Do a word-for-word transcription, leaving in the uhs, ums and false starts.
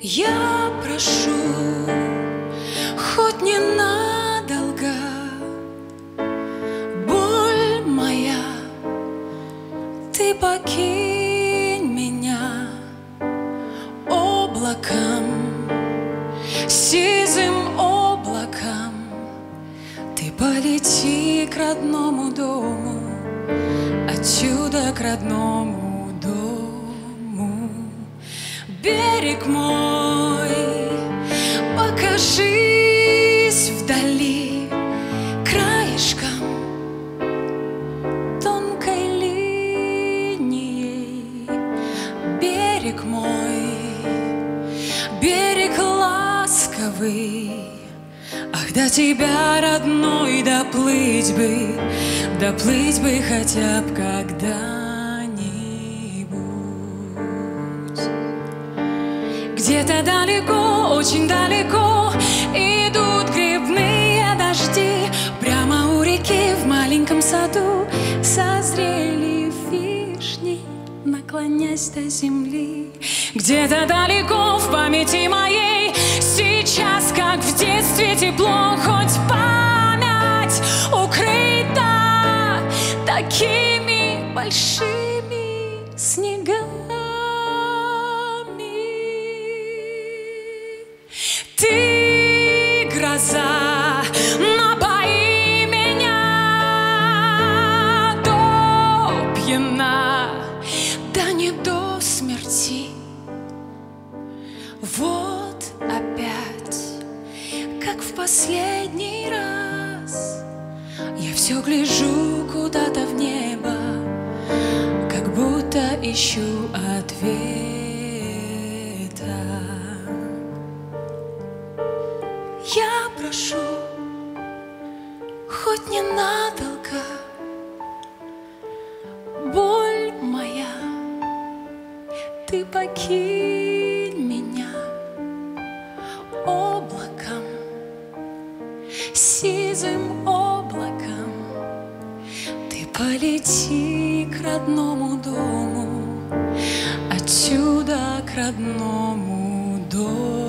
Я прошу, хоть ненадолго, боль моя, ты покинь меня облаком, сизым облаком. Ты полети к родному дому, отсюда к родному дому. Берег мой, покажись вдали краешком, тонкой линией. Берег мой, берег ласковый, ах, до тебя, родной, доплыть бы, доплыть бы хотя б когда-нибудь. Где-то далеко, очень далеко идут грибные дожди. Прямо у реки в маленьком саду созрели вишни, наклонясь до земли. Где-то далеко в памяти моей сейчас, как в детстве, тепло, хоть память укрыта такими большими снегами. Ты, гроза, напои меня до пьяна, да не до смерти. Вот опять, как в последний раз, я все гляжу куда-то в небо, как будто ищу ответа. Я прошу, хоть ненадолго, боль моя, ты покинь меня облаком, сизым облаком. Ты полети к родному дому, отсюда к родному дому.